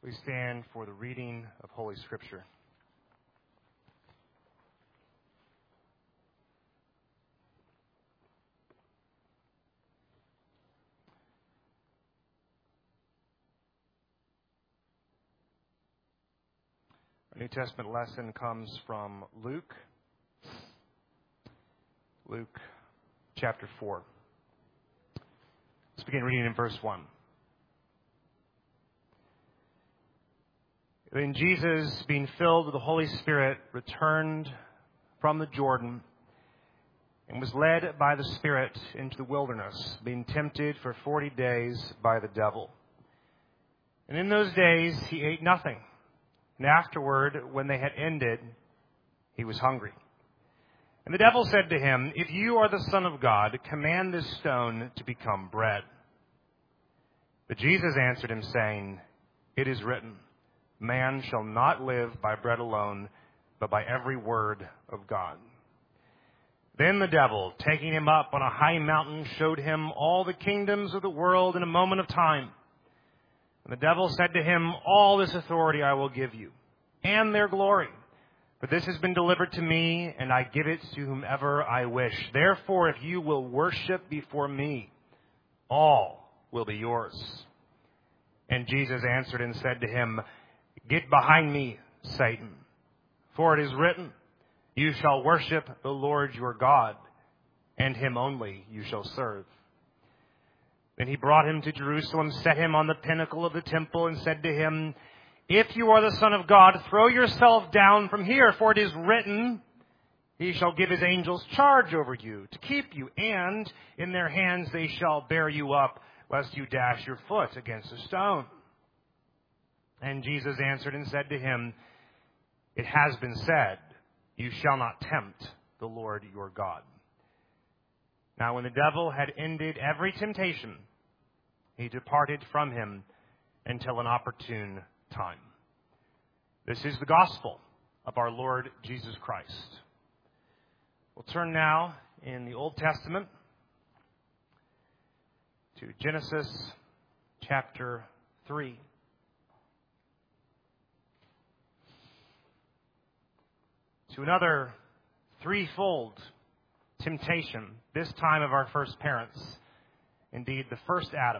We stand for the reading of Holy Scripture. Our New Testament lesson comes from Luke chapter 4. Let's begin reading in verse 1. Then Jesus, being filled with the Holy Spirit, returned from the Jordan and was led by the Spirit into the wilderness, being tempted for 40 days by the devil. And in those days he ate nothing. And afterward, when they had ended, he was hungry. And the devil said to him, "If you are the Son of God, command this stone to become bread." But Jesus answered him, saying, "It is written, man shall not live by bread alone, but by every word of God." Then the devil, taking him up on a high mountain, showed him all the kingdoms of the world in a moment of time. And the devil said to him, "All this authority I will give you, and their glory. But this has been delivered to me, and I give it to whomever I wish. Therefore, if you will worship before me, all will be yours." And Jesus answered and said to him, "Get behind me, Satan, for it is written, you shall worship the Lord your God, and him only you shall serve." Then he brought him to Jerusalem, set him on the pinnacle of the temple, and said to him, "If you are the Son of God, throw yourself down from here, for it is written, he shall give his angels charge over you, to keep you, and in their hands they shall bear you up, lest you dash your foot against a stone." And Jesus answered and said to him, "It has been said, you shall not tempt the Lord your God." Now when the devil had ended every temptation, he departed from him until an opportune time. This is the gospel of our Lord Jesus Christ. We'll turn now in the Old Testament to Genesis chapter 3. To another threefold temptation, this time of our first parents, indeed the first Adam.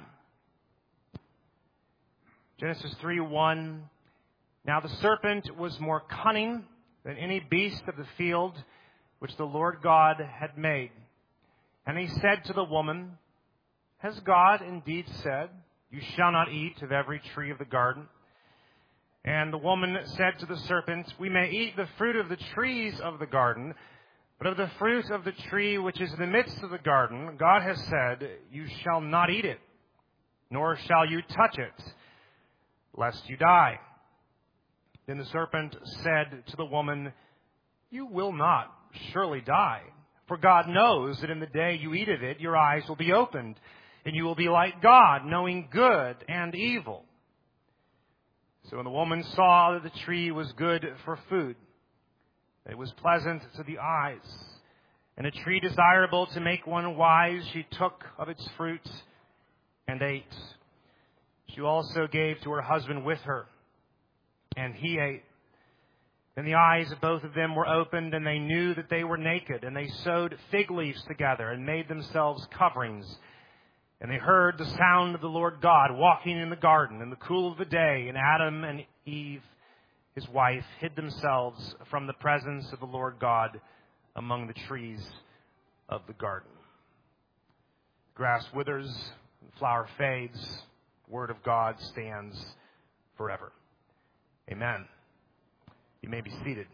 Genesis 3:1. Now the serpent was more cunning than any beast of the field which the Lord God had made. And he said to the woman, "Has God indeed said, you shall not eat of every tree of the garden?" And the woman said to the serpent, "We may eat the fruit of the trees of the garden, but of the fruit of the tree which is in the midst of the garden, God has said, you shall not eat it, nor shall you touch it, lest you die." Then the serpent said to the woman, "You will not surely die, for God knows that in the day you eat of it, your eyes will be opened, and you will be like God, knowing good and evil." So when the woman saw that the tree was good for food, it was pleasant to the eyes, and a tree desirable to make one wise, she took of its fruit and ate. She also gave to her husband with her, and he ate. Then the eyes of both of them were opened, and they knew that they were naked, and they sewed fig leaves together and made themselves coverings. And they heard the sound of the Lord God walking in the garden in the cool of the day, and Adam and Eve, his wife, hid themselves from the presence of the Lord God among the trees of the garden. Grass withers, and flower fades, the word of God stands forever. Amen. You may be seated.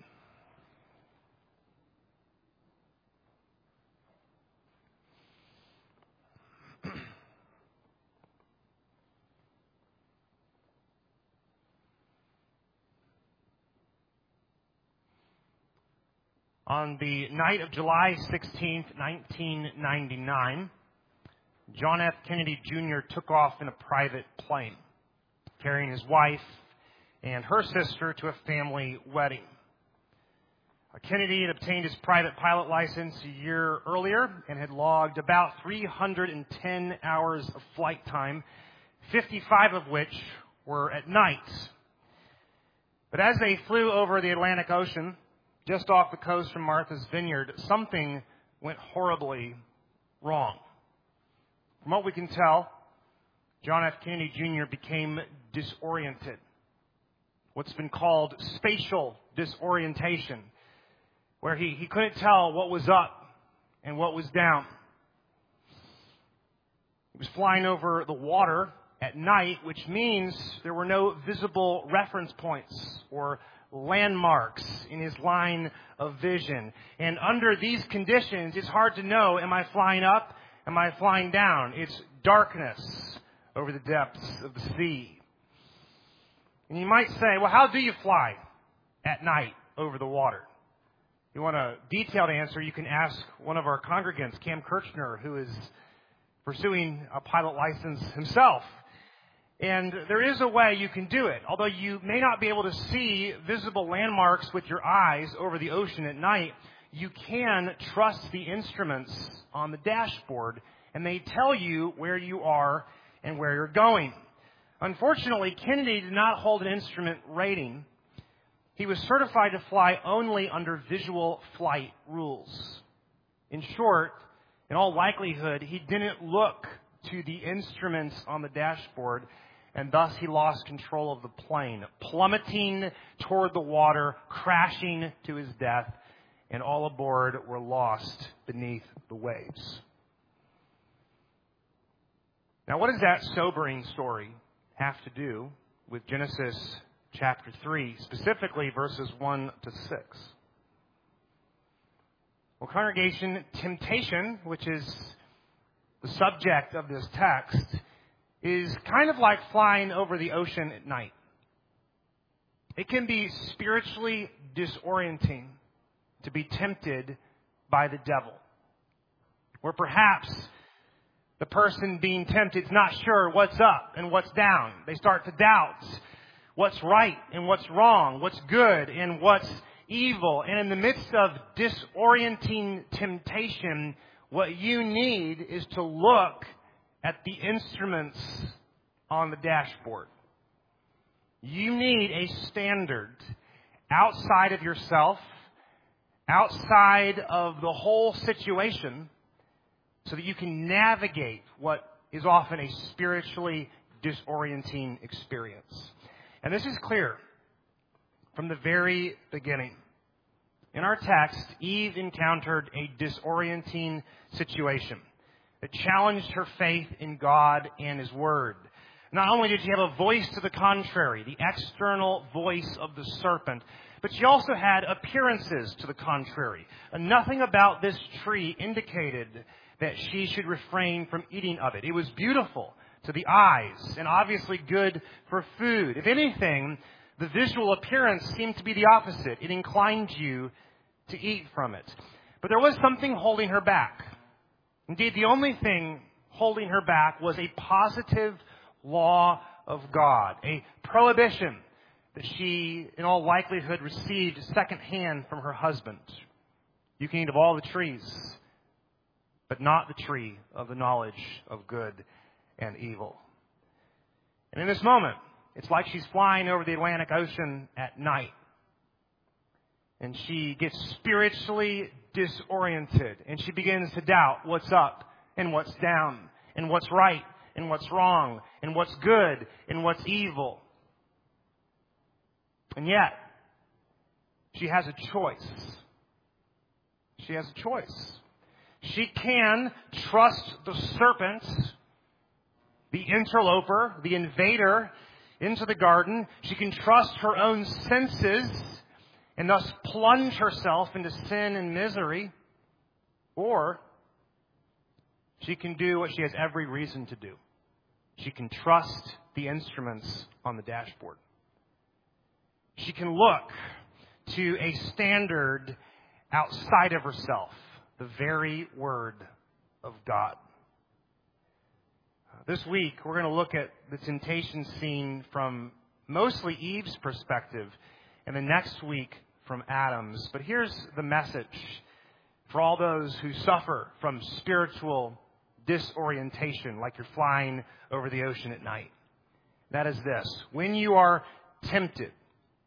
On the night of July 16th, 1999, John F. Kennedy Jr. took off in a private plane, carrying his wife and her sister to a family wedding. Kennedy had obtained his private pilot license a year earlier and had logged about 310 hours of flight time, 55 of which were at night But as they flew over the Atlantic Ocean, just off the coast from Martha's Vineyard, something went horribly wrong. From what we can tell, John F. Kennedy Jr. became disoriented. What's been called spatial disorientation, where he couldn't tell what was up and what was down. He was flying over the water at night, which means there were no visible reference points or landmarks in his line of vision. And under these conditions, it's hard to know, am I flying up? Am I flying down? It's darkness over the depths of the sea. And you might say, well, how do you fly at night over the water? If you want a detailed answer, you can ask one of our congregants, Cam Kirchner, who is pursuing a pilot license himself. And there is a way you can do it. Although you may not be able to see visible landmarks with your eyes over the ocean at night, you can trust the instruments on the dashboard, and they tell you where you are and where you're going. Unfortunately, Kennedy did not hold an instrument rating. He was certified to fly only under visual flight rules. In short, in all likelihood, he didn't look to the instruments on the dashboard, and thus he lost control of the plane, plummeting toward the water, crashing to his death, and all aboard were lost beneath the waves. Now, what does that sobering story have to do with Genesis chapter 3, specifically verses 1 to 6? Well, congregation, temptation, which is the subject of this text, is kind of like flying over the ocean at night. It can be spiritually disorienting to be tempted by the devil, where perhaps the person being tempted is not sure what's up and what's down. They start to doubt what's right and what's wrong, what's good and what's evil. And in the midst of disorienting temptation, what you need is to look at the instruments on the dashboard. You need a standard outside of yourself, outside of the whole situation, so that you can navigate what is often a spiritually disorienting experience. And this is clear from the very beginning. In our text, Eve encountered a disorienting situation that challenged her faith in God and His Word. Not only did she have a voice to the contrary, the external voice of the serpent, but she also had appearances to the contrary. And nothing about this tree indicated that she should refrain from eating of it. It was beautiful to the eyes and obviously good for food. If anything, the visual appearance seemed to be the opposite. It inclined you to eat from it. But there was something holding her back. Indeed, the only thing holding her back was a positive law of God, a prohibition that she, in all likelihood, received secondhand from her husband. You can eat of all the trees, but not the tree of the knowledge of good and evil. And in this moment, it's like she's flying over the Atlantic Ocean at night. And she gets spiritually disoriented. And she begins to doubt what's up and what's down, and what's right and what's wrong, and what's good and what's evil. And yet, she has a choice. She has a choice. She can trust the serpent, the interloper, the invader into the garden. She can trust her own senses and thus plunge herself into sin and misery. Or she can do what she has every reason to do. She can trust the instruments on the dashboard. She can look to a standard outside of herself, the very Word of God. This week, we're going to look at the temptation scene from mostly Eve's perspective, and the next week from Adam's. But here's the message for all those who suffer from spiritual disorientation, like you're flying over the ocean at night. That is this: when you are tempted,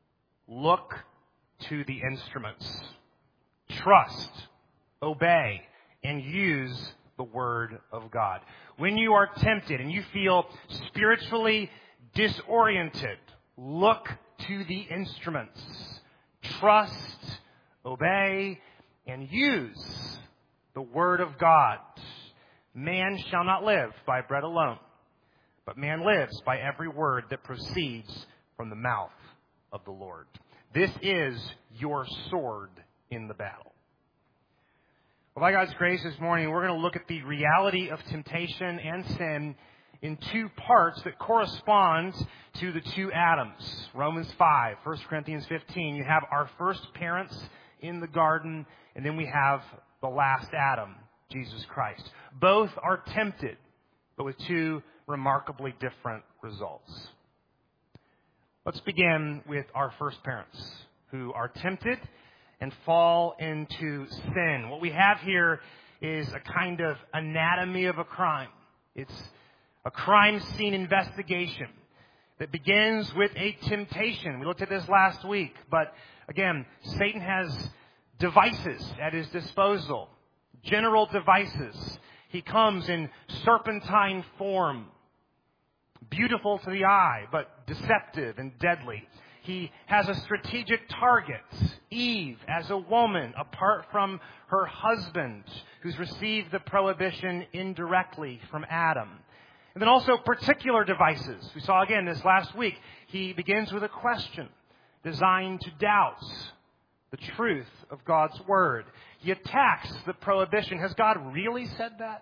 look to the instruments. Trust, obey, and use the Word of God. When you are tempted and you feel spiritually disoriented, look to the instruments. Trust, obey, and use the Word of God. Man shall not live by bread alone, but man lives by every word that proceeds from the mouth of the Lord. This is your sword in the battle. Well, by God's grace this morning, we're going to look at the reality of temptation and sin in two parts that correspond to the two Adams. Romans 5, 1 Corinthians 15. You have our first parents in the garden, and then we have the last Adam, Jesus Christ. Both are tempted, but with two remarkably different results. Let's begin with our first parents, who are tempted and fall into sin. What we have here is a kind of anatomy of a crime. It's a crime scene investigation that begins with a temptation. We looked at this last week, but again, Satan has devices at his disposal, general devices. He comes in serpentine form, beautiful to the eye, but deceptive and deadly. He has a strategic target, Eve, as a woman, apart from her husband, who's received the prohibition indirectly from Adam. And then also particular devices. We saw again this last week. He begins with a question designed to doubt the truth of God's Word. He attacks the prohibition. Has God really said that?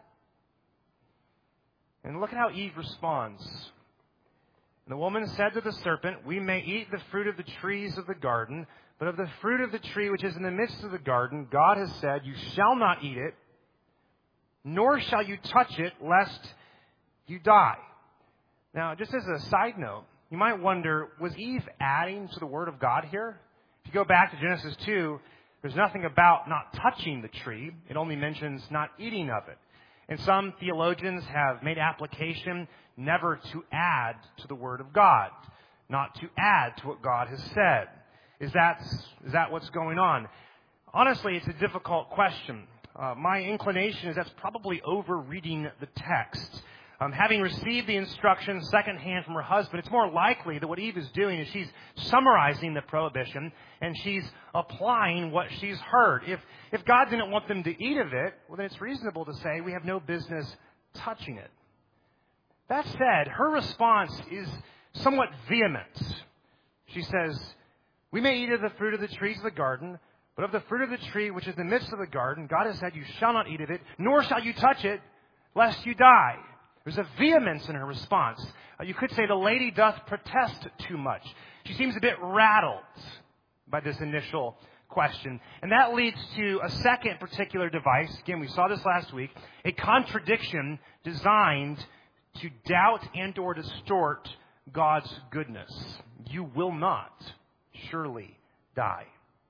And look at how Eve responds. And the woman said to the serpent, "We may eat the fruit of the trees of the garden, but of the fruit of the tree which is in the midst of the garden, God has said, you shall not eat it, nor shall you touch it, lest you die." Now, just as a side note, you might wonder, was Eve adding to the Word of God here? If you go back to Genesis 2, there's nothing about not touching the tree. It only mentions not eating of it. And some theologians have made application never to add to the Word of God, not to add to what God has said. Is that what's going on? Honestly, it's a difficult question. My inclination is that's probably over-reading the text. Having received the instructions secondhand from her husband, it's more likely that what Eve is doing is she's summarizing the prohibition and she's applying what she's heard. If God didn't want them to eat of it, well, then it's reasonable to say we have no business touching it. That said, her response is somewhat vehement. She says, "We may eat of the fruit of the trees of the garden, but of the fruit of the tree which is in the midst of the garden, God has said, you shall not eat of it, nor shall you touch it, lest you die." There's a vehemence in her response. You could say the lady doth protest too much. She seems a bit rattled by this initial question. And that leads to a second particular device. Again, we saw this last week. A contradiction designed to doubt and or distort God's goodness. You will not surely die.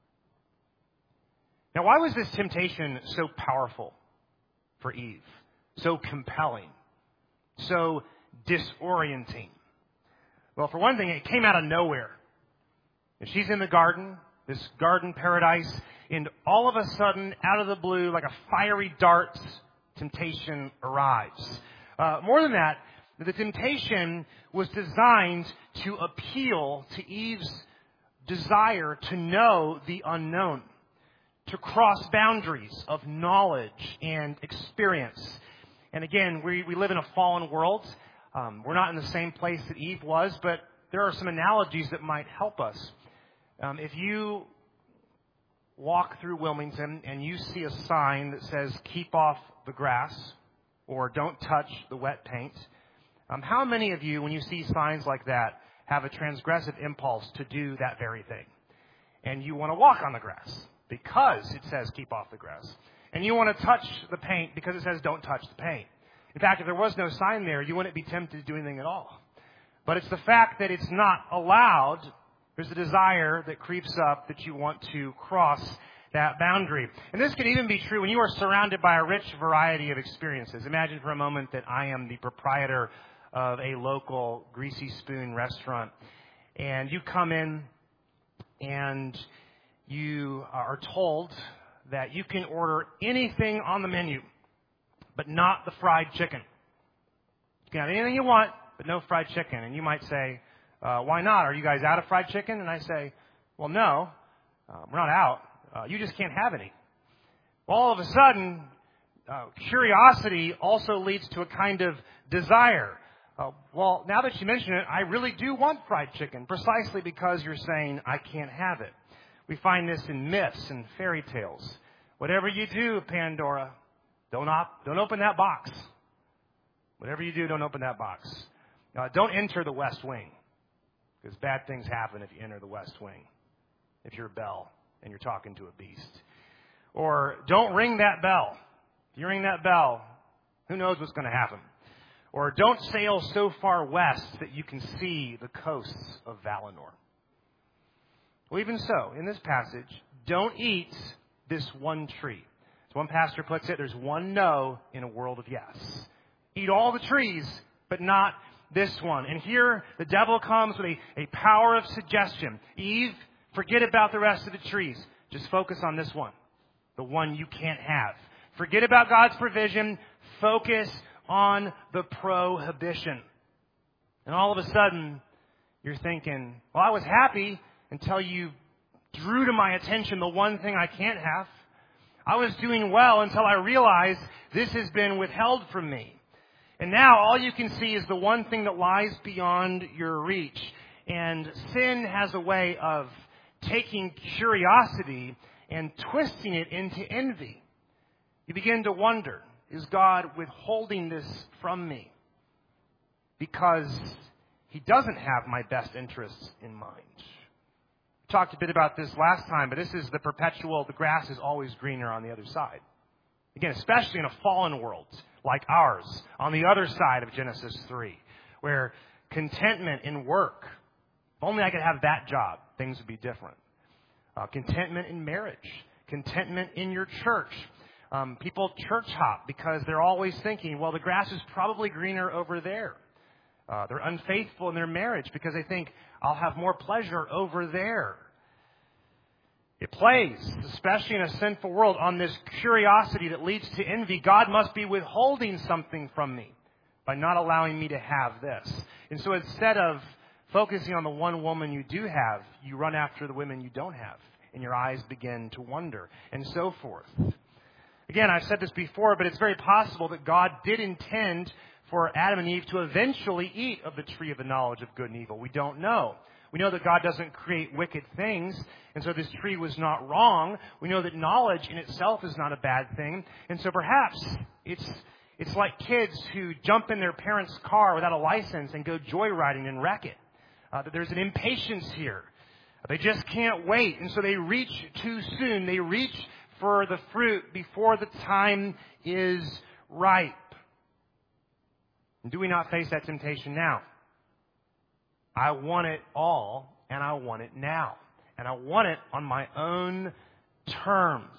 Now, why was this temptation so powerful for Eve? So compelling? So disorienting? Well, for one thing, it came out of nowhere. And she's in the garden, this garden paradise, and all of a sudden, out of the blue, like a fiery dart, temptation arrives. More than that, the temptation was designed to appeal to Eve's desire to know the unknown, to cross boundaries of knowledge and experience. And again, we live in a fallen world. We're not in the same place that Eve was, but there are some analogies that might help us. If you walk through Wilmington and you see a sign that says, "Keep off the grass," or "Don't touch the wet paint," how many of you, when you see signs like that, have a transgressive impulse to do that very thing? And you want to walk on the grass because it says, "Keep off the grass." And you want to touch the paint because it says, "Don't touch the paint." In fact, if there was no sign there, you wouldn't be tempted to do anything at all. But it's the fact that it's not allowed. There's a desire that creeps up that you want to cross that boundary. And this could even be true when you are surrounded by a rich variety of experiences. Imagine for a moment that I am the proprietor of a local Greasy Spoon restaurant. And you come in and you are told that you can order anything on the menu, but not the fried chicken. You can have anything you want, but no fried chicken. And you might say, why not? Are you guys out of fried chicken? And I say, well, no, we're not out. You just can't have any. Well, all of a sudden, curiosity also leads to a kind of desire. Well, now that you mention it, I really do want fried chicken, precisely because you're saying I can't have it. We find this in myths and fairy tales. Whatever you do, Pandora, don't open that box. Whatever you do, don't open that box. Don't enter the West Wing, because bad things happen if you enter the West Wing, if you're Belle and you're talking to a beast. Or don't ring that bell. If you ring that bell, who knows what's going to happen. Or don't sail so far west that you can see the coasts of Valinor. Well, even so, in this passage, don't eat this one tree. As one pastor puts it, there's one no in a world of yes. Eat all the trees, but not this one. And here, the devil comes with a power of suggestion. Eve, forget about the rest of the trees. Just focus on this one. The one you can't have. Forget about God's provision. Focus on the prohibition. And all of a sudden, you're thinking, well, I was happy until you drew to my attention the one thing I can't have. I was doing well until I realized this has been withheld from me. And now all you can see is the one thing that lies beyond your reach. And sin has a way of taking curiosity and twisting it into envy. You begin to wonder, is God withholding this from me because He doesn't have my best interests in mind? We talked a bit about this last time, but this is the perpetual, the grass is always greener on the other side. Again, especially in a fallen world like ours, on the other side of Genesis 3, where contentment in work, if only I could have that job, things would be different. Contentment in marriage, contentment in your church. People church hop because they're always thinking, well, the grass is probably greener over there. They're unfaithful in their marriage because they think, I'll have more pleasure over there. It plays, especially in a sinful world, on this curiosity that leads to envy. God must be withholding something from me by not allowing me to have this. And so instead of focusing on the one woman you do have, you run after the women you don't have, and your eyes begin to wonder, and so forth. Again, I've said this before, but it's very possible that God did intend for Adam and Eve to eventually eat of the tree of the knowledge of good and evil. We don't know. We know that God doesn't create wicked things, and so this tree was not wrong. We know that knowledge in itself is not a bad thing, and so perhaps it's like kids who jump in their parents' car without a license and go joyriding and wreck it. That there's an impatience here. They just can't wait. And so they reach too soon. They reach for the fruit before the time is ripe. And do we not face that temptation now? I want it all, and I want it now. And I want it on my own terms.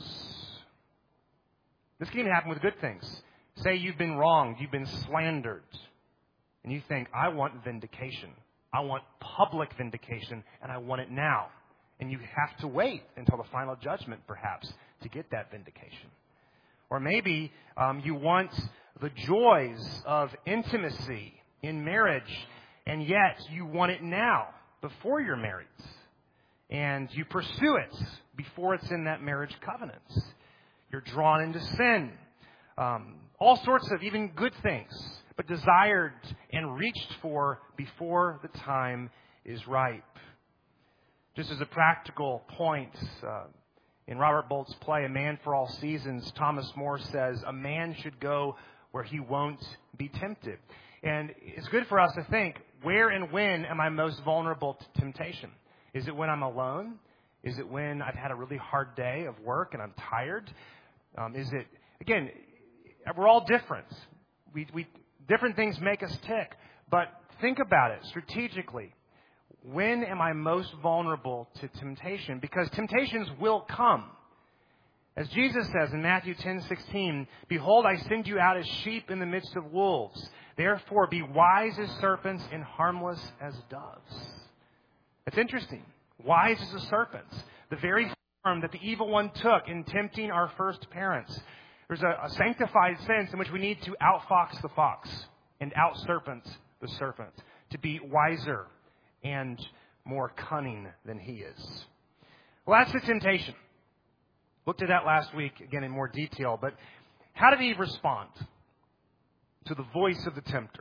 This can even happen with good things. Say you've been wronged, you've been slandered, and you think, I want vindication. I want public vindication, and I want it now. And you have to wait until the final judgment, perhaps, to get that vindication. Or maybe you want the joys of intimacy in marriage, and yet you want it now, before you're married. And you pursue it before it's in that marriage covenant. You're drawn into sin. All sorts of even good things, but desired and reached for before the time is ripe. Just as a practical point, in Robert Bolt's play, A Man for All Seasons, Thomas More says, a man should go where he won't be tempted. And it's good for us to think, where and when am I most vulnerable to temptation? Is it when I'm alone? Is it when I've had a really hard day of work and I'm tired? Is it, again, we're all different. We different things make us tick. But think about it strategically. When am I most vulnerable to temptation? Because temptations will come. As Jesus says in Matthew 10:16, behold, I send you out as sheep in the midst of wolves. Therefore, be wise as serpents and harmless as doves. It's interesting. Wise as a serpent. The very form that the evil one took in tempting our first parents. There's a sanctified sense in which we need to outfox the fox and out-serpent the serpent, to be wiser and more cunning than he is. Well, that's the temptation. Looked at that last week, again, in more detail. But how did Eve respond to the voice of the tempter?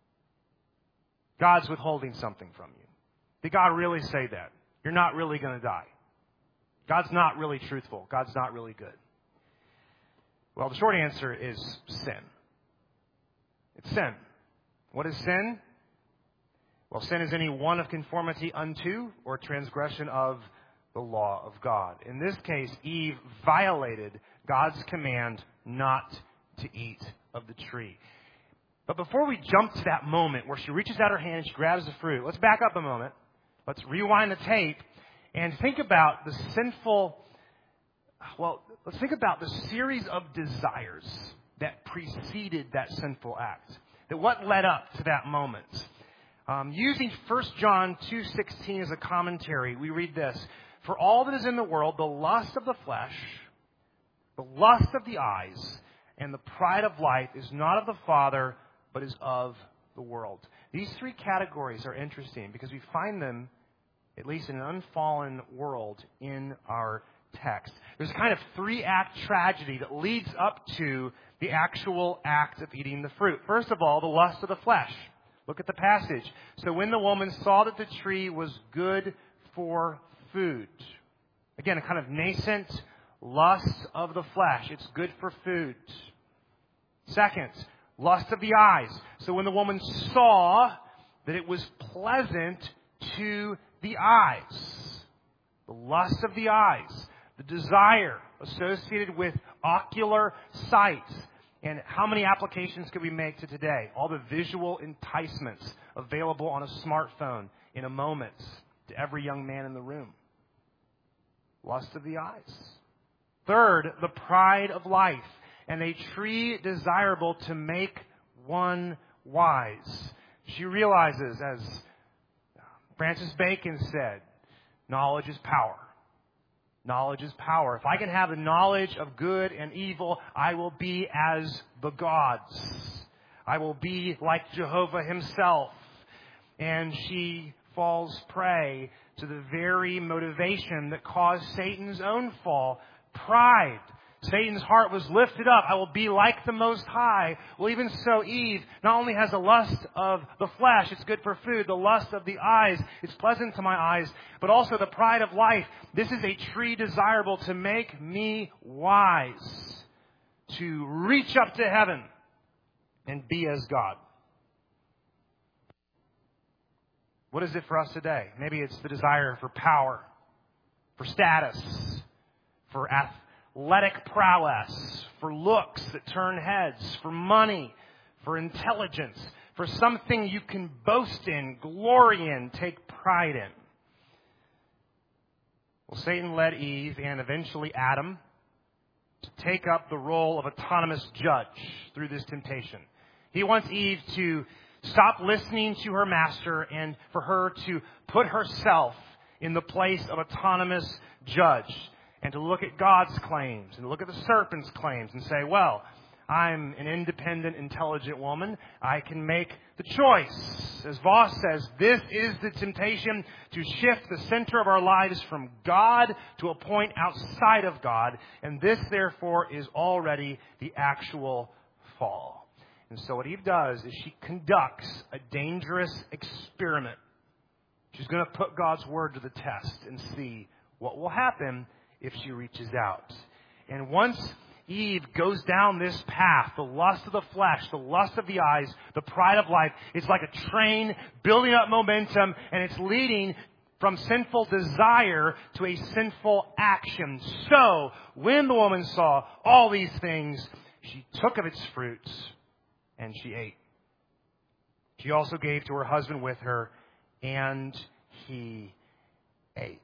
God's withholding something from you. Did God really say that? You're not really going to die. God's not really truthful. God's not really good. Well, the short answer is sin. It's sin. What is sin? Well, sin is any one of conformity unto or transgression of the law of God. In this case, Eve violated God's command not to eat of the tree. But before we jump to that moment where she reaches out her hand and she grabs the fruit, let's back up a moment. Let's rewind the tape and think about the let's think about the series of desires that preceded that sinful act. That what led up to that moment. Using 1 John 2:16 as a commentary, we read this: "For all that is in the world, the lust of the flesh, the lust of the eyes, and the pride of life is not of the Father, but is of the world." These three categories are interesting because we find them, at least in an unfallen world, in our text. There's a kind of three-act tragedy that leads up to the actual act of eating the fruit. First of all, the lust of the flesh. Look at the passage. "So when the woman saw that the tree was good for food." Again, a kind of nascent lust of the flesh. It's good for food. Second, lust of the eyes. "So when the woman saw that it was pleasant to the eyes." The lust of the eyes. The desire associated with ocular sight. And how many applications could we make to today? All the visual enticements available on a smartphone in a moment to every young man in the room. Lust of the eyes. Third, the pride of life. "And a tree desirable to make one wise." She realizes, as Francis Bacon said, knowledge is power. Knowledge is power. If I can have the knowledge of good and evil, I will be as the gods. I will be like Jehovah himself. And she falls prey to the very motivation that caused Satan's own fall. Pride. Satan's heart was lifted up. I will be like the Most High. Well, even so, Eve not only has a lust of the flesh, it's good for food, the lust of the eyes, it's pleasant to my eyes, but also the pride of life. This is a tree desirable to make me wise, to reach up to heaven and be as God. What is it for us today? Maybe it's the desire for power, for status, for athletic prowess, for looks that turn heads, for money, for intelligence, for something you can boast in, glory in, take pride in. Well, Satan led Eve and eventually Adam to take up the role of autonomous judge through this temptation. He wants Eve to stop listening to her master and for her to put herself in the place of autonomous judge. And to look at God's claims and look at the serpent's claims and say, well, I'm an independent, intelligent woman. I can make the choice. As Voss says, this is the temptation to shift the center of our lives from God to a point outside of God. And this, therefore, is already the actual fall. And so what Eve does is she conducts a dangerous experiment. She's going to put God's word to the test and see what will happen if she reaches out. And once Eve goes down this path, the lust of the flesh, the lust of the eyes, the pride of life, it's like a train building up momentum, and it's leading from sinful desire to a sinful action. So, when the woman saw all these things, she took of its fruits and she ate. She also gave to her husband with her, and he ate.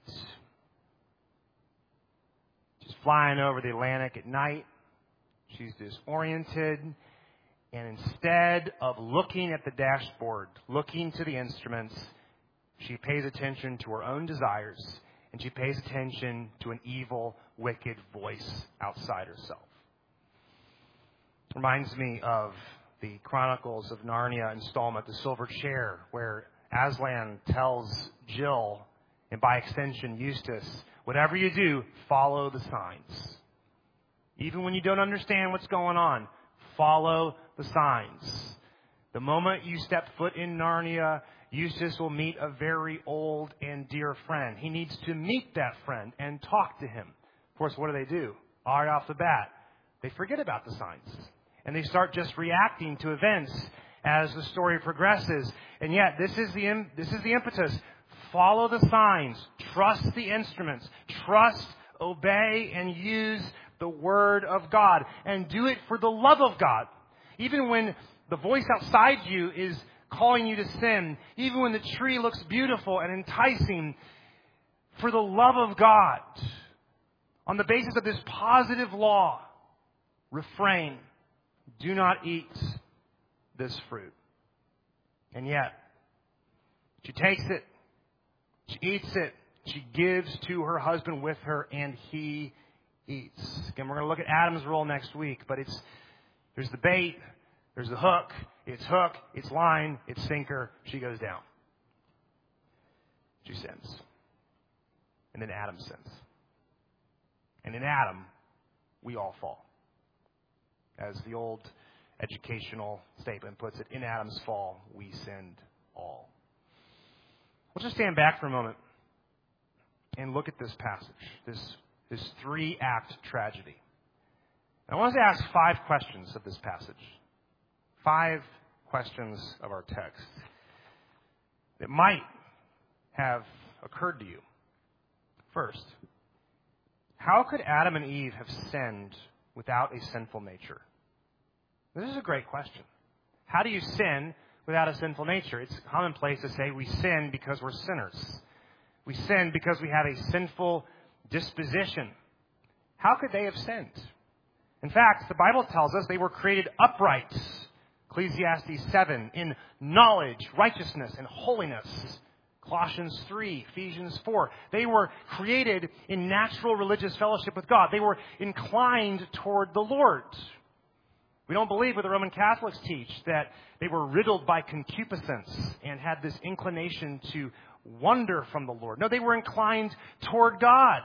She's flying over the Atlantic at night. She's disoriented. And instead of looking at the dashboard, looking to the instruments, she pays attention to her own desires, and she pays attention to an evil, wicked voice outside herself. Reminds me of the Chronicles of Narnia installment, The Silver Chair, where Aslan tells Jill, and by extension Eustace, whatever you do, follow the signs. Even when you don't understand what's going on, follow the signs. The moment you step foot in Narnia, Eustace will meet a very old and dear friend. He needs to meet that friend and talk to him. Of course, what do? Right off the bat, they forget about the signs. And they start just reacting to events as the story progresses. And yet, this is the impetus. Follow the signs. Trust the instruments. Trust, obey, and use the Word of God. And do it for the love of God. Even when the voice outside you is calling you to sin, even when the tree looks beautiful and enticing, for the love of God, on the basis of this positive law, refrain. Do not eat this fruit. And yet, she takes it, she eats it, she gives to her husband with her, and he eats. Again, we're going to look at Adam's role next week, but there's the bait, there's the hook, it's line, it's sinker, she goes down. She sins. And then Adam sins. And in Adam, we all fall. As the old educational statement puts it, in Adam's fall, we sinned all. Let's just stand back for a moment and look at this passage, this 3-act tragedy. I want us to ask 5 questions of this passage. 5 questions of our text that might have occurred to you. First, how could Adam and Eve have sinned without a sinful nature? This is a great question. How do you sin without a sinful nature? It's commonplace to say we sin because we're sinners. We sin because we have a sinful disposition. How could they have sinned? In fact, the Bible tells us they were created upright. Ecclesiastes 7, in knowledge, righteousness, and holiness. Colossians 3, Ephesians 4. They were created in natural religious fellowship with God. They were inclined toward the Lord. We don't believe what the Roman Catholics teach, that they were riddled by concupiscence and had this inclination to wander from the Lord. No, they were inclined toward God.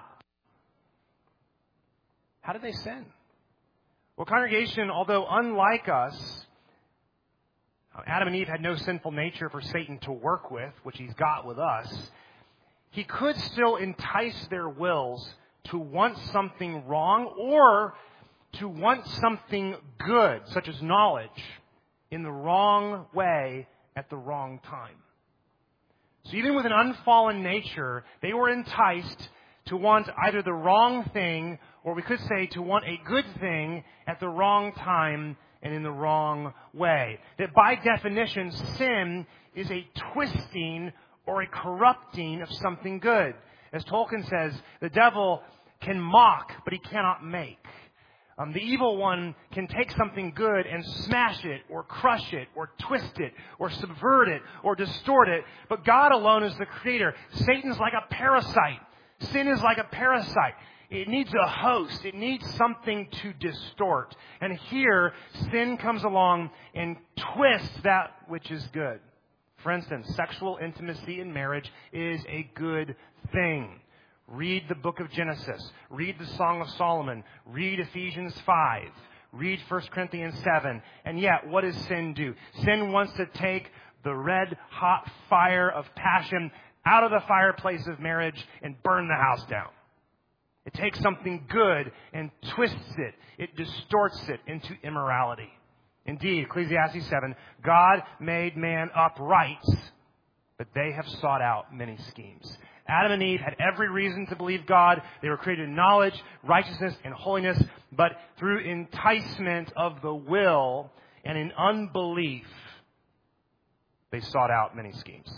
How did they sin? Well, congregation, although unlike us, Adam and Eve had no sinful nature for Satan to work with, which he's got with us. He could still entice their wills to want something wrong or to want something good, such as knowledge, in the wrong way at the wrong time. So even with an unfallen nature, they were enticed to want either the wrong thing, or we could say to want a good thing at the wrong time and in the wrong way. That by definition, sin is a twisting or a corrupting of something good. As Tolkien says, the devil can mock, but he cannot make. The evil one can take something good and smash it, or crush it, or twist it, or subvert it, or distort it. But God alone is the creator. Satan's like a parasite. Sin is like a parasite. It needs a host. It needs something to distort. And here, sin comes along and twists that which is good. For instance, sexual intimacy in marriage is a good thing. Read the book of Genesis. Read the Song of Solomon. Read Ephesians 5. Read 1 Corinthians 7. And yet, what does sin do? Sin wants to take the red hot fire of passion out of the fireplace of marriage and burn the house down. It takes something good and twists it. It distorts it into immorality. Indeed, Ecclesiastes 7, God made man upright, but they have sought out many schemes. Adam and Eve had every reason to believe God. They were created in knowledge, righteousness, and holiness, but through enticement of the will and in unbelief, they sought out many schemes.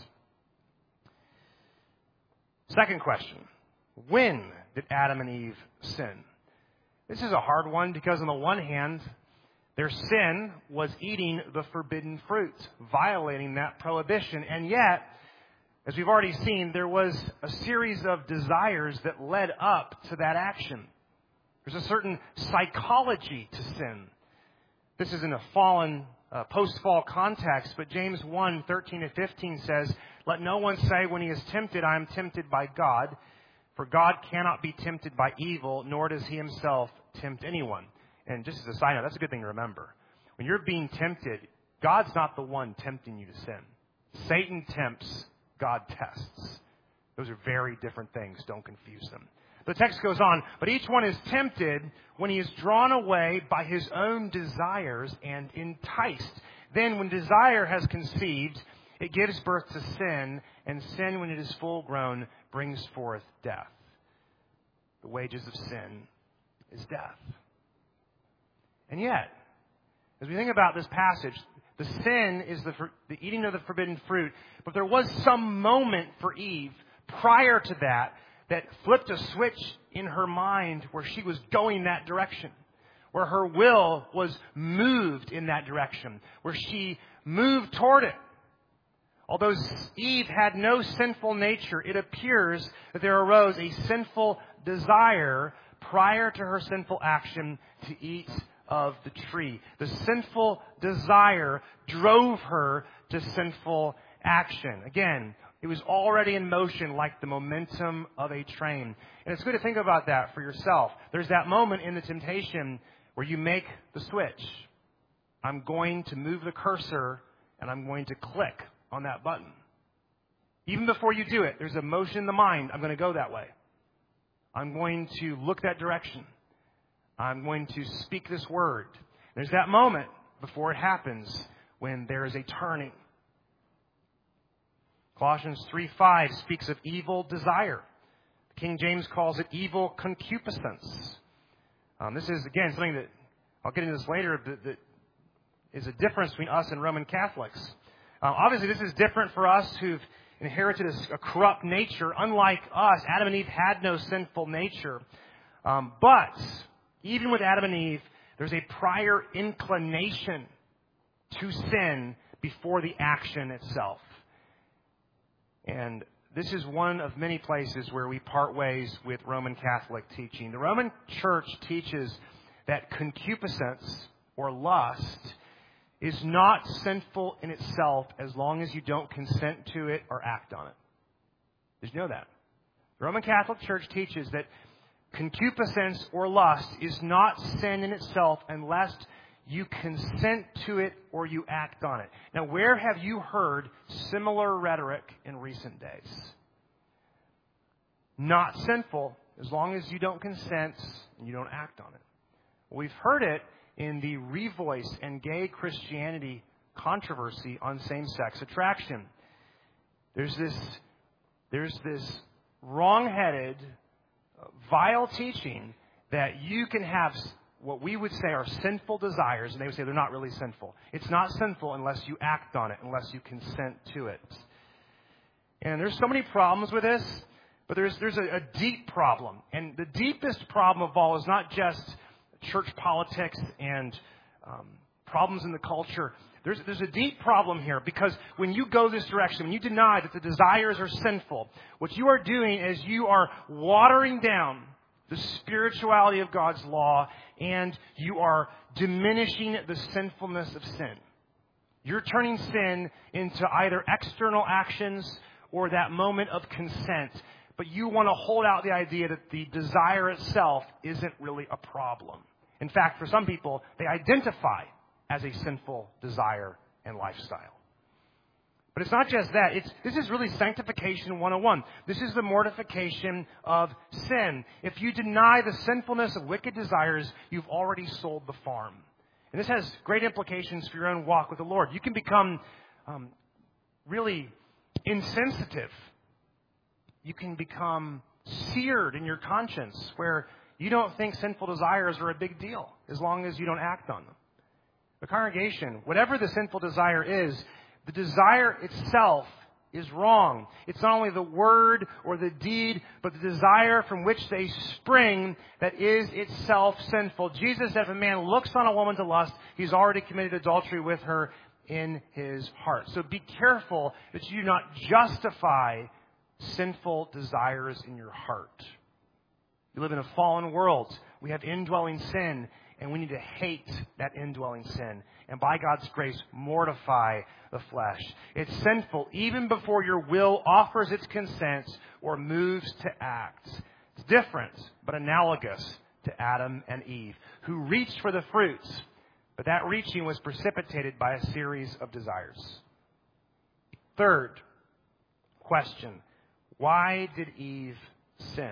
Second question, when did Adam and Eve sin? This is a hard one because on the one hand, their sin was eating the forbidden fruit, violating that prohibition. And yet, As we've already seen, there was a series of desires that led up to that action. There's a certain psychology to sin. This is in a fallen, post-fall context, but James 1:13-15 says, "Let no one say when he is tempted, I am tempted by God. For God cannot be tempted by evil, nor does he himself tempt anyone." And just as a side note, that's a good thing to remember. When you're being tempted, God's not the one tempting you to sin. Satan tempts, God tests. Those are very different things. Don't confuse them. The text goes on, "But each one is tempted when he is drawn away by his own desires and enticed. Then when desire has conceived, it gives birth to sin, and sin, when it is full grown, brings forth death." The wages of sin is death. And yet, as we think about this passage, the sin is the eating of the forbidden fruit. But there was some moment for Eve prior to that flipped a switch in her mind where she was going that direction, where her will was moved in that direction, where she moved toward it. Although Eve had no sinful nature, it appears that there arose a sinful desire prior to her sinful action to eat of the tree. The sinful desire drove her to sinful action. Again, it was already in motion like the momentum of a train. And it's good to think about that for yourself. There's that moment in the temptation where you make the switch. I'm going to move the cursor and I'm going to click on that button. Even before you do it, there's a motion in the mind. I'm going to go that way. I'm going to look that direction. I'm going to speak this word. There's that moment before it happens when there is a turning. Colossians 3:5 speaks of evil desire. King James calls it evil concupiscence. This is, again, something that, I'll get into this later, that is a difference between us and Roman Catholics. Obviously, this is different for us who've inherited a corrupt nature. Unlike us, Adam and Eve had no sinful nature. But even with Adam and Eve, there's a prior inclination to sin before the action itself. And this is one of many places where we part ways with Roman Catholic teaching. The Roman Church teaches that concupiscence, or lust, is not sinful in itself as long as you don't consent to it or act on it. Did you know that? The Roman Catholic Church teaches that concupiscence or lust is not sin in itself unless you consent to it or you act on it. Now, where have you heard similar rhetoric in recent days? Not sinful as long as you don't consent and you don't act on it. We've heard it in the Revoice and gay Christianity controversy on same-sex attraction. There's this wrong-headed, vile teaching that you can have what we would say are sinful desires, and they would say they're not really sinful. It's not sinful unless you act on it, unless you consent to it. And there's so many problems with this, but there's a deep problem. And the deepest problem of all is not just church politics and problems in the culture. There's a deep problem here, because when you go this direction, when you deny that the desires are sinful, what you are doing is you are watering down the spirituality of God's law, and you are diminishing the sinfulness of sin. You're turning sin into either external actions or that moment of consent, but you want to hold out the idea that the desire itself isn't really a problem. In fact, for some people, they identify as a sinful desire and lifestyle. But it's not just that. This is really sanctification 101. This is the mortification of sin. If you deny the sinfulness of wicked desires, you've already sold the farm. And this has great implications for your own walk with the Lord. You can become really insensitive. You can become seared in your conscience, where you don't think sinful desires are a big deal as long as you don't act on them. The congregation, whatever the sinful desire is, the desire itself is wrong. It's not only the word or the deed, but the desire from which they spring that is itself sinful. Jesus said if a man looks on a woman to lust, he's already committed adultery with her in his heart. So be careful that you do not justify sinful desires in your heart. We live in a fallen world. We have indwelling sin, and we need to hate that indwelling sin. And by God's grace, mortify the flesh. It's sinful even before your will offers its consent or moves to act. It's different, but analogous to Adam and Eve, who reached for the fruits, but that reaching was precipitated by a series of desires. Third question, why did Eve sin?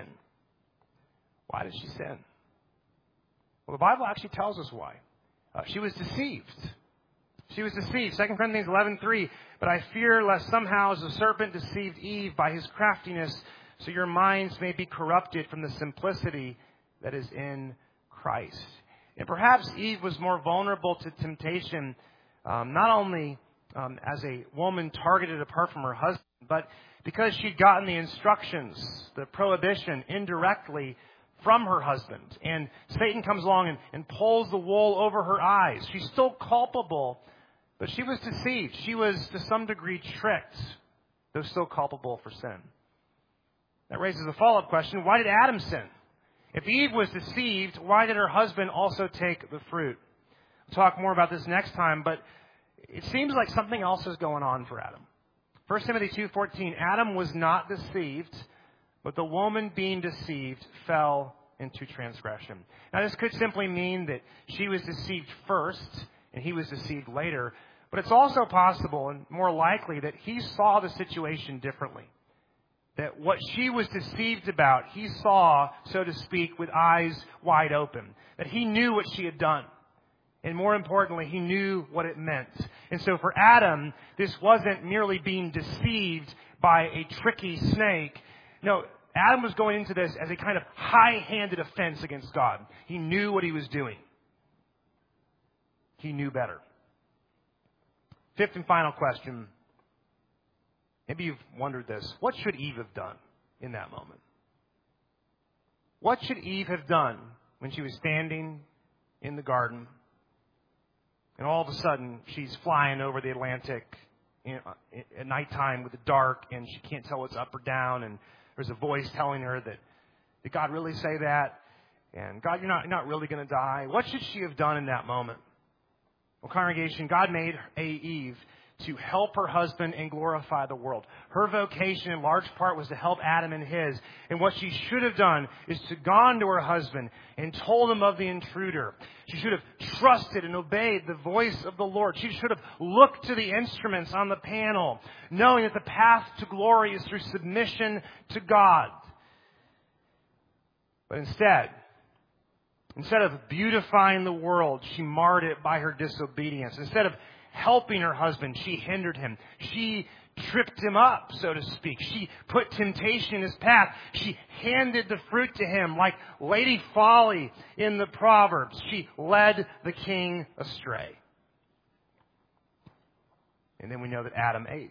Why did she sin? Well, the Bible actually tells us why. She was deceived. She was deceived. 2 Corinthians 11:3, but I fear lest somehow as the serpent deceived Eve by his craftiness, so your minds may be corrupted from the simplicity that is in Christ. And perhaps Eve was more vulnerable to temptation, not only as a woman targeted apart from her husband, but because she'd gotten the instructions, the prohibition, indirectly from her husband. And Satan comes along and pulls the wool over her eyes. She's still culpable, but she was deceived. She was, to some degree, tricked, though still culpable for sin. That raises a follow-up question. Why did Adam sin? If Eve was deceived, why did her husband also take the fruit? We'll talk more about this next time, but it seems like something else is going on for Adam. 1 Timothy 2:14, Adam was not deceived, but the woman being deceived fell into transgression. Now, this could simply mean that she was deceived first and he was deceived later, but it's also possible and more likely that he saw the situation differently. That what she was deceived about, he saw, so to speak, with eyes wide open. That he knew what she had done. And more importantly, he knew what it meant. And so for Adam, this wasn't merely being deceived by a tricky snake. No, Adam was going into this as a kind of high-handed offense against God. He knew what he was doing. He knew better. Fifth and final question. Maybe you've wondered this. What should Eve have done in that moment? What should Eve have done when she was standing in the garden and all of a sudden she's flying over the Atlantic at nighttime with the dark and she can't tell what's up or down and there's a voice telling her that, did God really say that? And God, you're not really going to die. What should she have done in that moment? Well, congregation, God made Eve to help her husband and glorify the world. Her vocation in large part was to help Adam and his. And what she should have done is to gone to her husband and told him of the intruder. She should have trusted and obeyed the voice of the Lord. She should have looked to the instruments on the panel, knowing that the path to glory is through submission to God. But instead of beautifying the world, she marred it by her disobedience. Instead of helping her husband, she hindered him. She tripped him up, so to speak. She put temptation in his path. She handed the fruit to him like Lady Folly in the Proverbs. She led the king astray. And then we know that Adam ate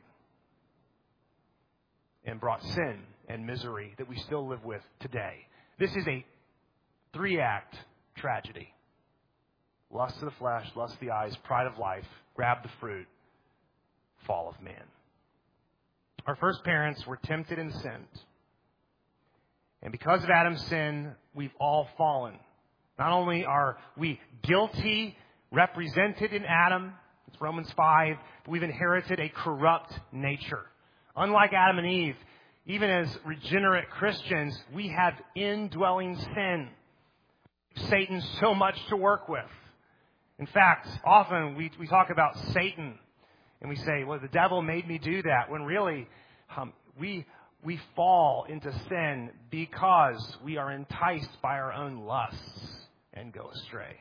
and brought sin and misery that we still live with today. This is a 3-act tragedy. Lust of the flesh, lust of the eyes, pride of life, grab the fruit, fall of man. Our first parents were tempted and sinned. And because of Adam's sin, we've all fallen. Not only are we guilty, represented in Adam, it's Romans 5, but we've inherited a corrupt nature. Unlike Adam and Eve, even as regenerate Christians, we have indwelling sin. Satan so much to work with. In fact, often we talk about Satan and we say, well, the devil made me do that, when really we fall into sin because we are enticed by our own lusts and go astray.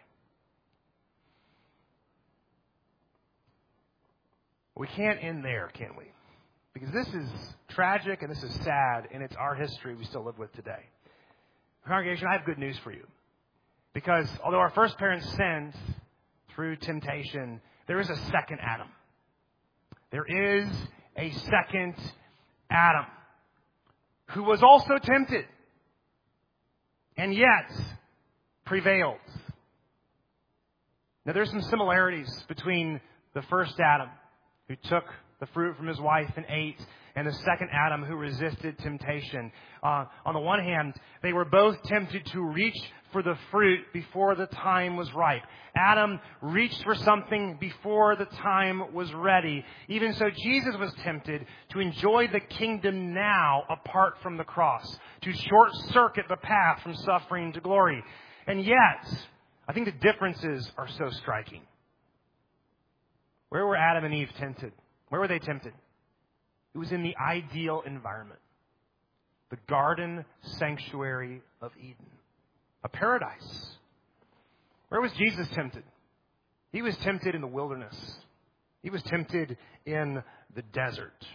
We can't end there, can we? Because this is tragic and this is sad, and it's our history we still live with today. Congregation, I have good news for you. Because although our first parents sinned through temptation, there is a second Adam. There is a second Adam who was also tempted and yet prevailed. Now, there's some similarities between The first Adam, who took the fruit from his wife and ate, and the second Adam who resisted temptation. On the one hand, they were both tempted to reach for the fruit before the time was ripe. Adam reached for something before the time was ready. Even so, Jesus was tempted to enjoy the kingdom now apart from the cross, to short-circuit the path from suffering to glory. And yet, I think the differences are so striking. Where were Adam and Eve tempted? Where were they tempted? It was in the ideal environment. The garden sanctuary of Eden. A paradise. Where was Jesus tempted? He was tempted in the wilderness. He was tempted in the desert.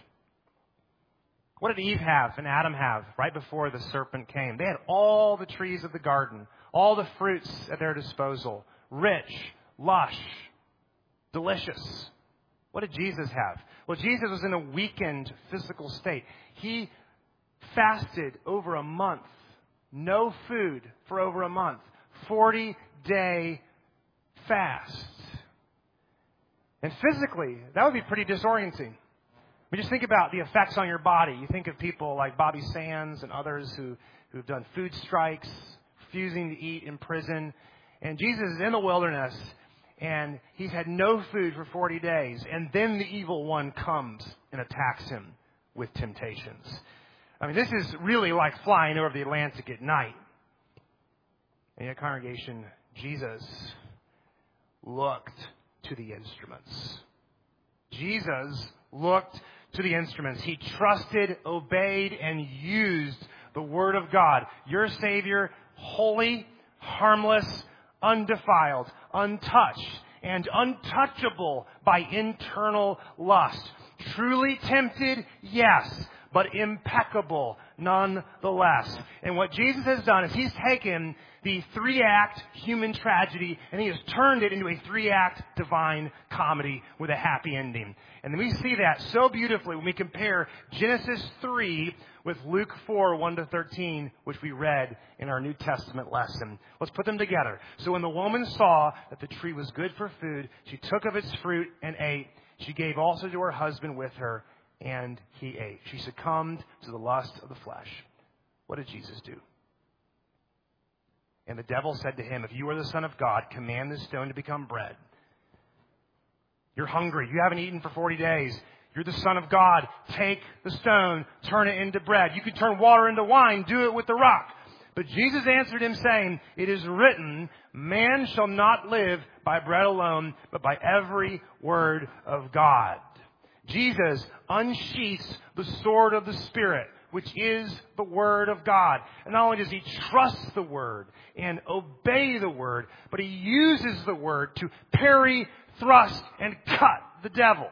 What did Eve have and Adam have right before the serpent came? They had all the trees of the garden, all the fruits at their disposal. Rich, lush, delicious. What did Jesus have? Well, Jesus was in a weakened physical state. He fasted over a month. No food for over a month. 40-day fast. And physically, that would be pretty disorienting. I mean, just think about the effects on your body. You think of people like Bobby Sands and others who've done food strikes, refusing to eat in prison. And Jesus is in the wilderness, and he's had no food for 40 days. And then the evil one comes and attacks him with temptations. I mean, this is really like flying over the Atlantic at night. And yet, congregation, Jesus looked to the instruments. Jesus looked to the instruments. He trusted, obeyed, and used the Word of God. Your Savior, holy, harmless, undefiled, untouched, and untouchable by internal lust. Truly tempted, yes, but impeccable nonetheless. And what Jesus has done is he's taken the 3-act human tragedy and he has turned it into a 3-act divine comedy with a happy ending. And we see that so beautifully when we compare Genesis 3 with Luke 4, 1-13, which we read in our New Testament lesson. Let's put them together. So when the woman saw that the tree was good for food, she took of its fruit and ate. She gave also to her husband with her, and he ate. She succumbed to the lust of the flesh. What did Jesus do? And the devil said to him, if you are the Son of God, command this stone to become bread. You're hungry. You haven't eaten for 40 days. You're the Son of God. Take the stone, turn it into bread. You can turn water into wine. Do it with the rock. But Jesus answered him, saying, it is written, man shall not live by bread alone, but by every word of God. Jesus unsheaths the sword of the Spirit, which is the Word of God. And not only does he trust the Word and obey the Word, but he uses the Word to parry, thrust, and cut the devil.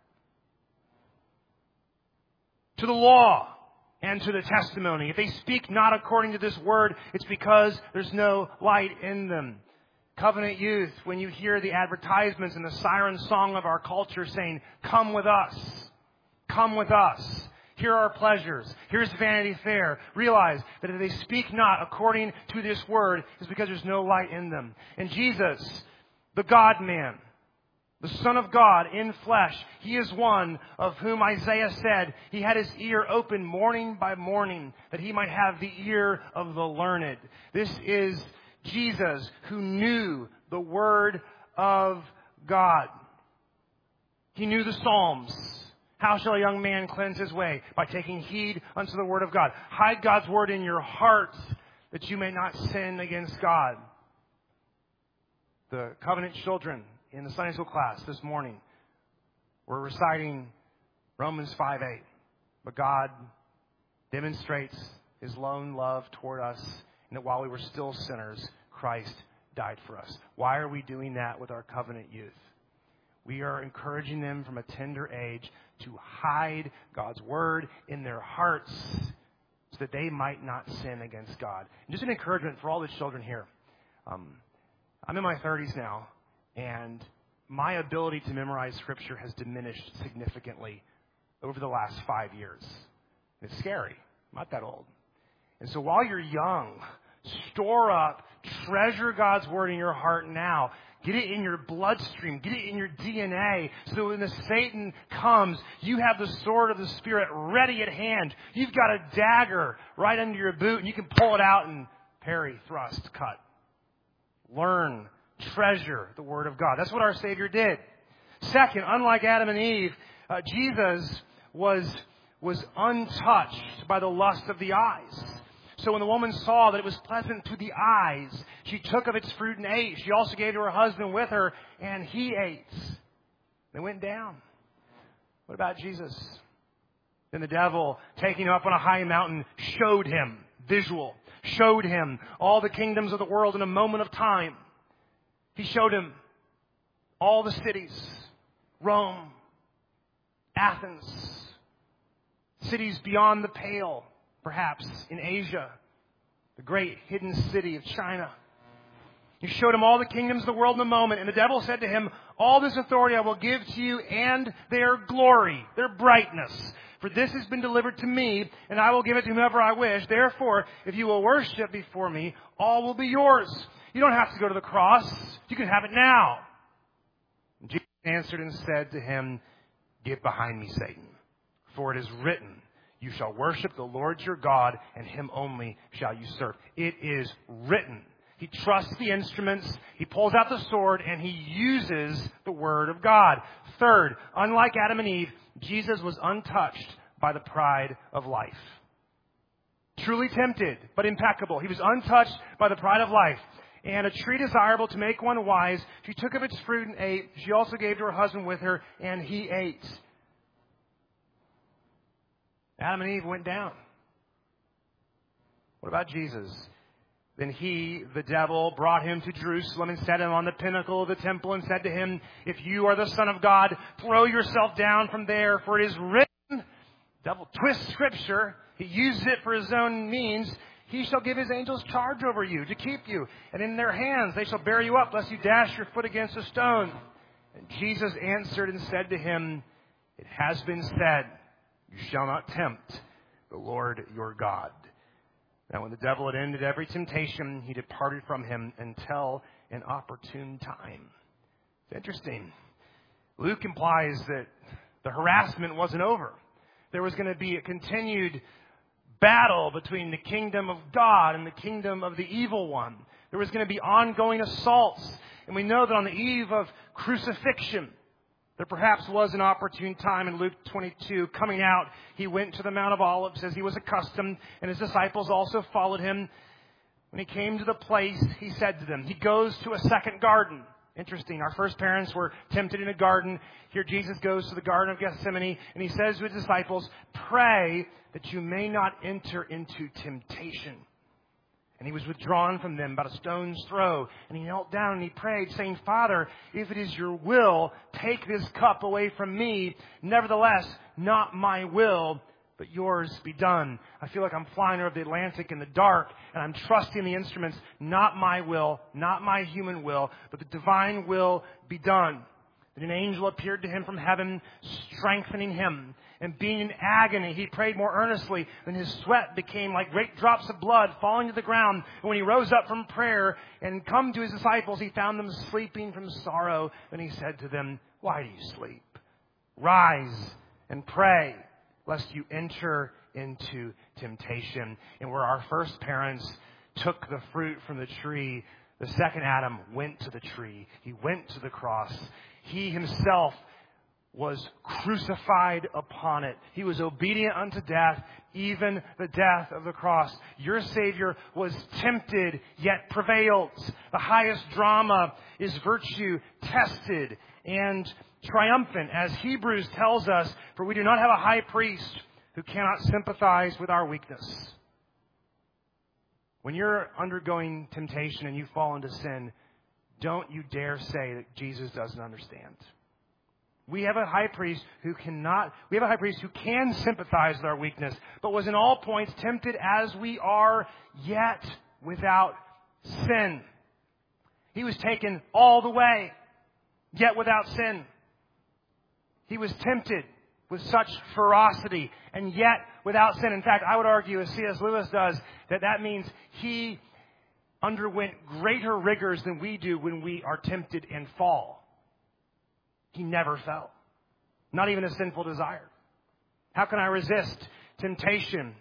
To the law and to the testimony. If they speak not according to this Word, it's because there's no light in them. Covenant youth, when you hear the advertisements and the siren song of our culture saying, come with us, come with us. Here are pleasures. Here's Vanity Fair. Realize that if they speak not according to this word, it's because there's no light in them. And Jesus, the God-man, the Son of God in flesh, he is one of whom Isaiah said he had his ear open morning by morning that he might have the ear of the learned. This is Jesus who knew the Word of God. He knew the Psalms. How shall a young man cleanse his way? By taking heed unto the Word of God. Hide God's Word in your heart that you may not sin against God. The covenant children in the Sunday school class this morning were reciting Romans 5:8. But God demonstrates his lone love toward us, and that while we were still sinners, Christ died for us. Why are we doing that with our covenant youth? We are encouraging them from a tender age to hide God's word in their hearts so that they might not sin against God. And just an encouragement for all the children here. I'm in my 30s now, and my ability to memorize Scripture has diminished significantly over the last 5 years. It's scary. I'm not that old. And so while you're young, store up, treasure God's Word in your heart now. Get it in your bloodstream. Get it in your DNA. So when the Satan comes, you have the sword of the Spirit ready at hand. You've got a dagger right under your boot, and you can pull it out and parry, thrust, cut. Learn, treasure the Word of God. That's what our Savior did. Second, unlike Adam and Eve, Jesus was untouched by the lust of the eyes. So when the woman saw that it was pleasant to the eyes, she took of its fruit and ate. She also gave to her husband with her, and he ate. They went down. What about Jesus? Then the devil, taking him up on a high mountain, showed him all the kingdoms of the world in a moment of time. He showed him all the cities, Rome, Athens, cities beyond the pale, perhaps in Asia, the great hidden city of China. He showed him all the kingdoms of the world in a moment, and the devil said to him, all this authority I will give to you and their glory, their brightness. For this has been delivered to me, and I will give it to whomever I wish. Therefore, if you will worship before me, all will be yours. You don't have to go to the cross. You can have it now. And Jesus answered and said to him, get behind me, Satan. For it is written, you shall worship the Lord your God, and him only shall you serve. It is written. He trusts the instruments. He pulls out the sword, and he uses the Word of God. Third, unlike Adam and Eve, Jesus was untouched by the pride of life. Truly tempted, but impeccable. He was untouched by the pride of life. And a tree desirable to make one wise, she took of its fruit and ate. She also gave to her husband with her, and he ate. Adam and Eve went down. What about Jesus? Then he, the devil, brought him to Jerusalem and set him on the pinnacle of the temple and said to him, if you are the Son of God, throw yourself down from there, for it is written. The devil twists Scripture. He uses it for his own means. He shall give his angels charge over you to keep you, and in their hands they shall bear you up, lest you dash your foot against a stone. And Jesus answered and said to him, it has been said, you shall not tempt the Lord your God. Now when the devil had ended every temptation, he departed from him until an opportune time. It's interesting. Luke implies that the harassment wasn't over. There was going to be a continued battle between the kingdom of God and the kingdom of the evil one. There was going to be ongoing assaults. And we know that on the eve of crucifixion, there perhaps was an opportune time in Luke 22. Coming out, he went to the Mount of Olives as he was accustomed, and his disciples also followed him. When he came to the place, he said to them, he goes to a second garden. Interesting. Our first parents were tempted in a garden. Here Jesus goes to the Garden of Gethsemane, and he says to his disciples, pray that you may not enter into temptation. And he was withdrawn from them about a stone's throw. And he knelt down and he prayed, saying, Father, if it is your will, take this cup away from me. Nevertheless, not my will, but yours be done. I feel like I'm flying over the Atlantic in the dark, and I'm trusting the instruments. Not my will, not my human will, but the divine will be done. Then an angel appeared to him from heaven, strengthening him. And being in agony, he prayed more earnestly, and his sweat became like great drops of blood falling to the ground. And when he rose up from prayer and come to his disciples, he found them sleeping from sorrow. And he said to them, why do you sleep? Rise and pray, lest you enter into temptation. And where our first parents took the fruit from the tree, the second Adam went to the tree. He went to the cross. He himself was crucified upon it. He was obedient unto death, even the death of the cross. Your Savior was tempted, yet prevailed. The highest drama is virtue tested and triumphant, as Hebrews tells us, for we do not have a high priest who cannot sympathize with our weakness. When you're undergoing temptation and you fall into sin, don't you dare say that Jesus doesn't understand. We have a high priest who can sympathize with our weakness, but was in all points tempted as we are, yet without sin. He was taken all the way, yet without sin. He was tempted with such ferocity, and yet without sin. In fact, I would argue, as C.S. Lewis does, that means he underwent greater rigors than we do when we are tempted and fall. He never fell. Not even a sinful desire. How can I resist temptation?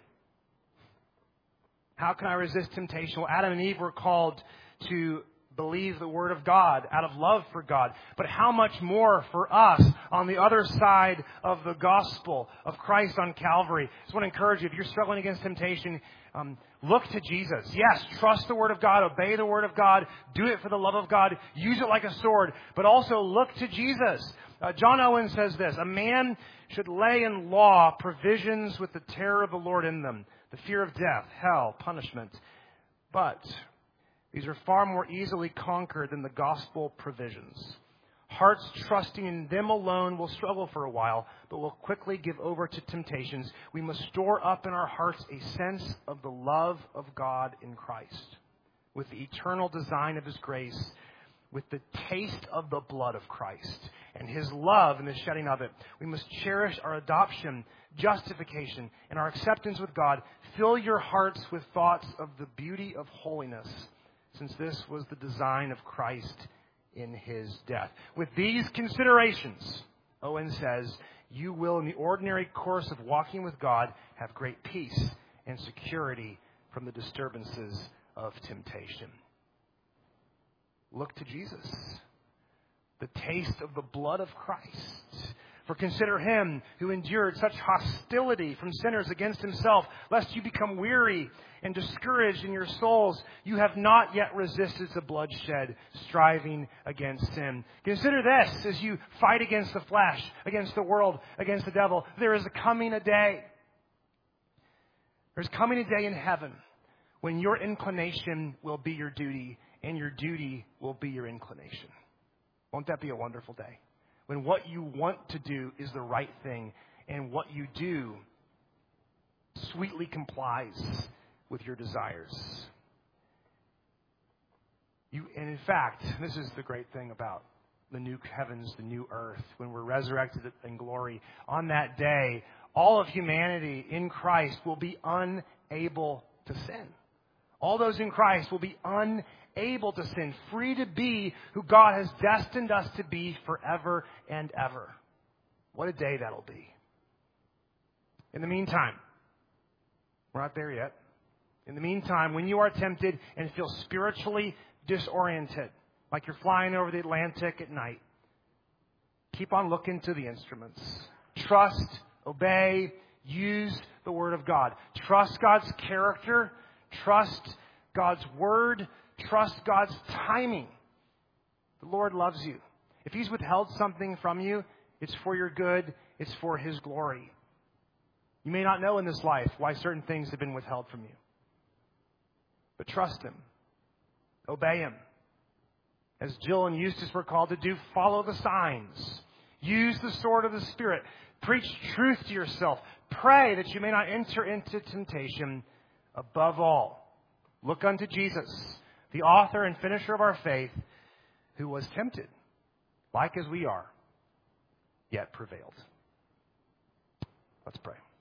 How can I resist temptation? Well, Adam and Eve were called to believe the Word of God out of love for God. But how much more for us on the other side of the gospel of Christ on Calvary? I just want to encourage you, if you're struggling against temptation, look to Jesus. Yes, trust the Word of God, obey the Word of God, do it for the love of God, use it like a sword, but also look to Jesus. John Owen says this, a man should lay in law provisions with the terror of the Lord in them, the fear of death, hell, punishment. But these are far more easily conquered than the gospel provisions. Hearts trusting in them alone will struggle for a while, but will quickly give over to temptations. We must store up in our hearts a sense of the love of God in Christ, with the eternal design of His grace, with the taste of the blood of Christ and His love and the shedding of it. We must cherish our adoption, justification, and our acceptance with God. Fill your hearts with thoughts of the beauty of holiness, since this was the design of Christ in His death. With these considerations, Owen says, you will, in the ordinary course of walking with God, have great peace and security from the disturbances of temptation. Look to Jesus, the taste of the blood of Christ. For consider Him who endured such hostility from sinners against Himself, lest you become weary and discouraged in your souls. You have not yet resisted the bloodshed, striving against sin. Consider this as you fight against the flesh, against the world, against the devil. There is coming a day. There's coming a day in heaven when your inclination will be your duty and your duty will be your inclination. Won't that be a wonderful day? When what you want to do is the right thing, and what you do sweetly complies with your desires. And in fact, this is the great thing about the new heavens, the new earth, when we're resurrected in glory. On that day, all of humanity in Christ will be unable to sin. All those in Christ will be unable to sin, free to be who God has destined us to be forever and ever. What a day that'll be. In the meantime, we're not there yet. In the meantime, when you are tempted and feel spiritually disoriented, like you're flying over the Atlantic at night, keep on looking to the instruments. Trust, obey, use the Word of God. Trust God's character. Trust God's Word. Trust God's timing. The Lord loves you. If He's withheld something from you, it's for your good. It's for His glory. You may not know in this life why certain things have been withheld from you. But trust Him. Obey Him. As Jill and Eustace were called to do, follow the signs. Use the sword of the Spirit. Preach truth to yourself. Pray that you may not enter into temptation. Above all, look unto Jesus, the author and finisher of our faith, who was tempted, like as we are, yet prevailed. Let's pray.